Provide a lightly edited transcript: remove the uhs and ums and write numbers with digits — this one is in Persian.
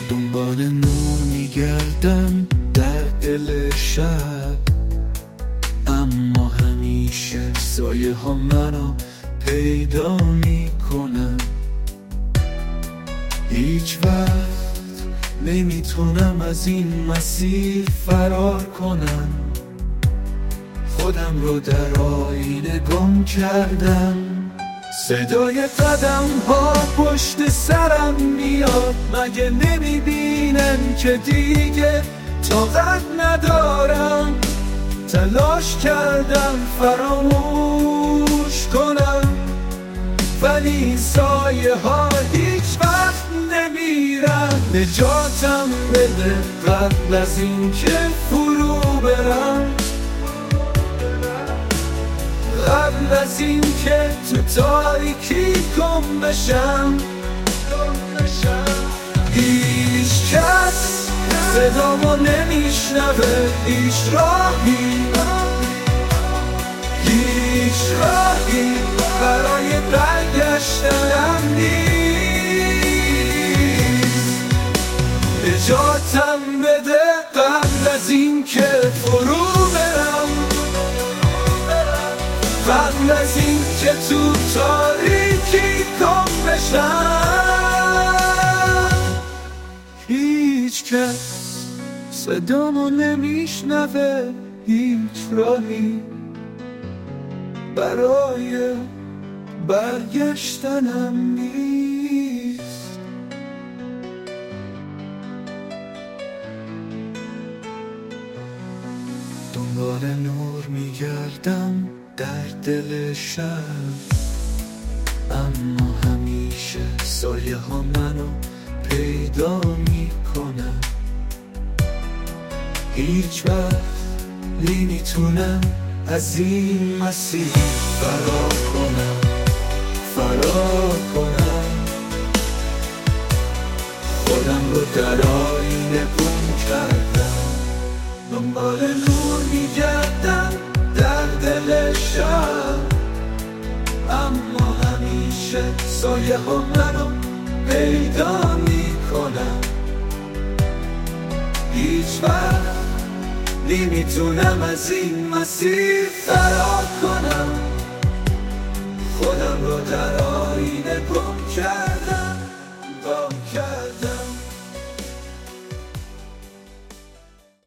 دنبال نور میگردم در دل شب، اما همیشه سایه ها منو پیدا میکنن. هیچ وقت نمیتونم از این مسیر فرار کنم، خودم رو در آینه گم کردم. صدای قدم ها پشت سرم میاد، مگه نمیبینن که دیگه طاقت ندارم. تلاش کردم فراموش کنم، ولی این سایه ها هیچ وقت نمیرن. نجاتم بده قبل از این که فرو برم، قبل از این که تو تاریکی گم بشم. هیچ کس صدامو نمیشنوه، هیچ راهی برای برگشتنم نیست. نجاتم بده قبل از این که فرو برم، قبل از این که تو تاریکی گم بشم. هیچ کس صدامو نمیشنوه، هیچ راهی برای برگشتنم نیست. دنبال نور میگردم در دل شب، اما همیشه سایه ها منو پیدا میکنن. هیچ وقت نمیتونم از این مسیر فرار کنم. خودم رو در آینه گم کردم. دنبال نور میگردم در دل شب، اما همیشه سایه ها منو پیدا میکنن. هیچ وقت نمیتونم از این مسیر فرار کنم، خودم رو در آینه گم کردم.